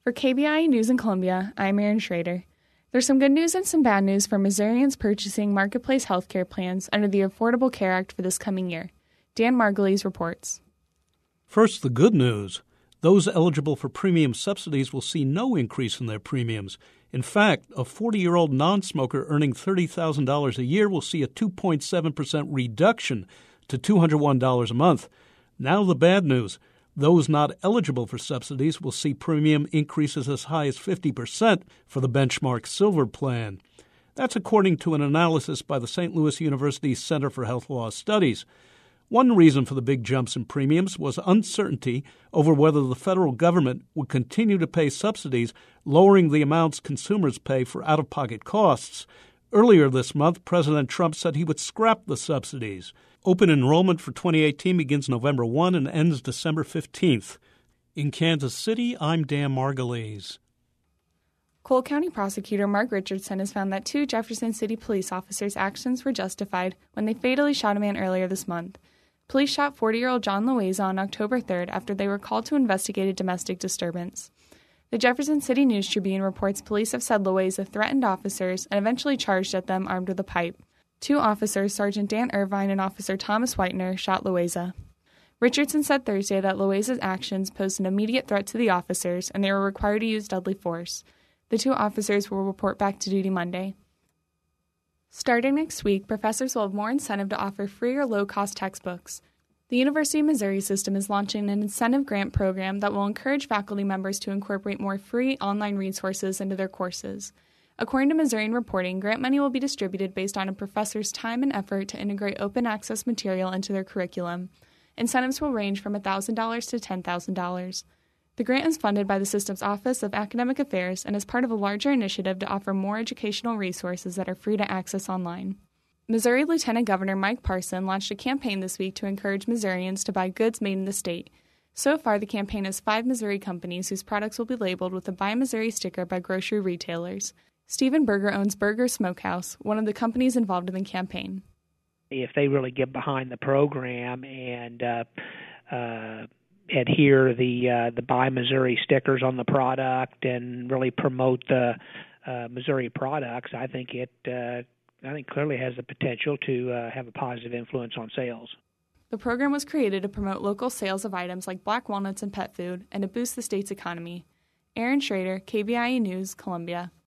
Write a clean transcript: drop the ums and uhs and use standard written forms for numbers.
For KBIE News in Columbia, I'm Erin Schrader. There's some good news and some bad news for Missourians purchasing Marketplace healthcare plans under the Affordable Care Act for this coming year. Dan Margulies reports. First, the good news. Those eligible for premium subsidies will see no increase in their premiums. In fact, a 40-year-old non-smoker earning $30,000 a year will see a 2.7% reduction to $201 a month. Now the bad news. Those not eligible for subsidies will see premium increases as high as 50% for the benchmark Silver plan. That's according to an analysis by the St. Louis University Center for Health Law Studies. One reason for the big jumps in premiums was uncertainty over whether the federal government would continue to pay subsidies, lowering the amounts consumers pay for out-of-pocket costs. Earlier this month, President Trump said he would scrap the subsidies. Open enrollment for 2018 begins November 1 and ends December 15th. In Kansas City, I'm Dan Margulies. Cole County Prosecutor Mark Richardson has found that 2 Jefferson City police officers' actions were justified when they fatally shot a man earlier this month. Police shot 40-year-old John Loaiza on October 3rd after they were called to investigate a domestic disturbance. The Jefferson City News Tribune reports police have said Loaiza threatened officers and eventually charged at them armed with a pipe. 2 officers, Sergeant Dan Irvine and Officer Thomas Whitener, shot Loaiza. Richardson said Thursday that Loaiza's actions posed an immediate threat to the officers and they were required to use deadly force. The 2 officers will report back to duty Monday. Starting next week, professors will have more incentive to offer free or low-cost textbooks. The University of Missouri system is launching an incentive grant program that will encourage faculty members to incorporate more free online resources into their courses. According to Missourian Reporting, grant money will be distributed based on a professor's time and effort to integrate open access material into their curriculum. Incentives will range from $1,000 to $10,000. The grant is funded by the system's Office of Academic Affairs and is part of a larger initiative to offer more educational resources that are free to access online. Missouri Lieutenant Governor Mike Parson launched a campaign this week to encourage Missourians to buy goods made in the state. So far, the campaign has 5 Missouri companies whose products will be labeled with a Buy Missouri sticker by grocery retailers. Stephen Berger owns Berger Smokehouse, one of the companies involved in the campaign. If they really get behind the program and adhere the Buy Missouri stickers on the product and really promote the Missouri products, I think it clearly has the potential to have a positive influence on sales. The program was created to promote local sales of items like black walnuts and pet food and to boost the state's economy. Erin Schrader, KBIE News, Columbia.